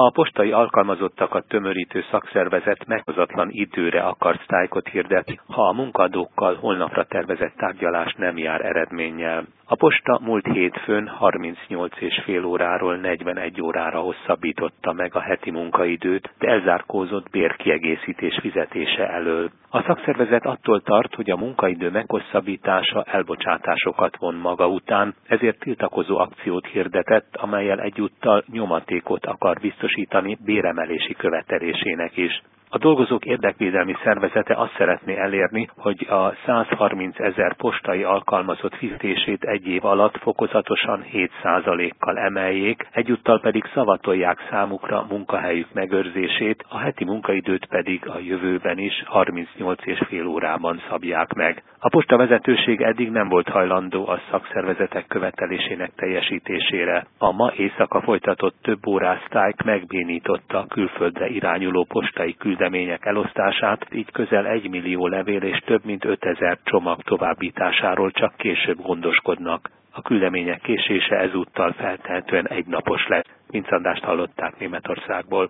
A postai alkalmazottakat tömörítő szakszervezet meghozatlan időre akar sztrájkot hirdetni, ha a munkadókkal holnapra tervezett tárgyalás nem jár eredménnyel. A posta múlt hétfőn 38,5 óráról 41 órára hosszabbította meg a heti munkaidőt, de elzárkózott bérkiegészítés fizetése elől. A szakszervezet attól tart, hogy a munkaidő meghosszabbítása elbocsátásokat von maga után, ezért tiltakozó akciót hirdetett, amellyel egyúttal nyomatékot akar biztosítani béremelési követelésének is. A dolgozók érdekvédelmi szervezete azt szeretné elérni, hogy a 130 000 postai alkalmazott fizetését egy év alatt fokozatosan 7%-kal emeljék, egyúttal pedig szavatolják számukra munkahelyük megőrzését, a heti munkaidőt pedig a jövőben is 38,5 órában szabják meg. A posta vezetőség eddig nem volt hajlandó a szakszervezetek követelésének teljesítésére. A ma éjszaka folytatott több órás sztrájk megbénította a külföldre irányuló postai küldemények elosztását, így közel 1 millió levél és több mint 5000 csomag továbbításáról csak később gondoskodnak. A küldemények késése ezúttal feltehetően egynapos lett. Vince Andrást hallották Németországból.